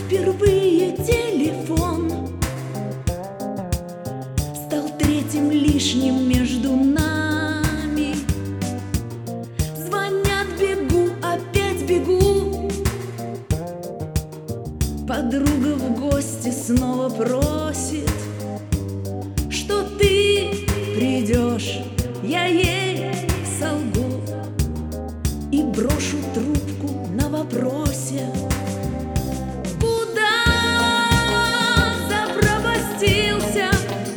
впервые телефон стал третьим лишним между нами. Звонят, бегу, опять бегу. Подруга в гости снова просит, что ты придешь. Я ей солгу и брошу трубку на вопросе: куда запропастился,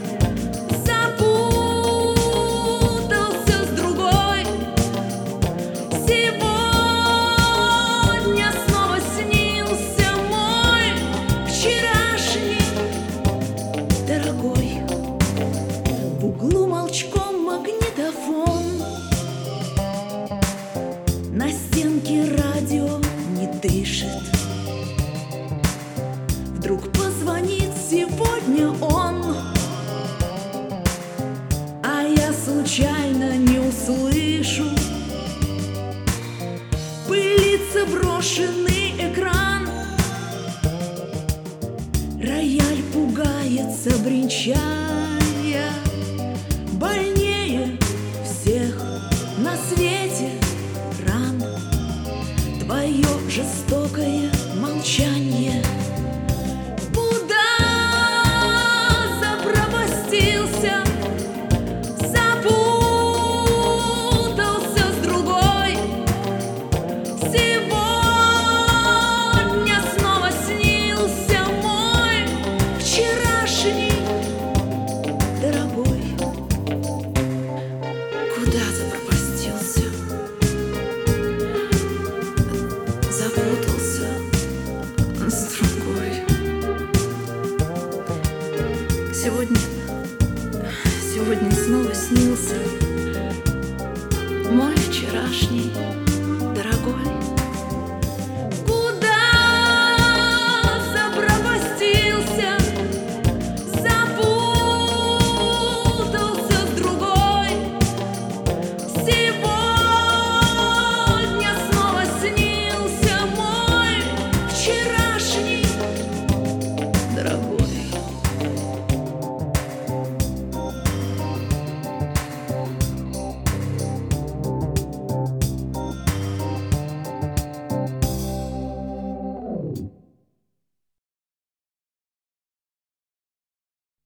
запутался с другой. Сегодня снова снился мой вчерашний дорогой. В углу молчком магнитофон, на стенке радио не дышит. Вдруг позвонит сегодня он, а я случайно не услышу. Пылится брошенный экран, рояль пугается, бренчая. Больнее всех на свете ран твое жестокое молчание.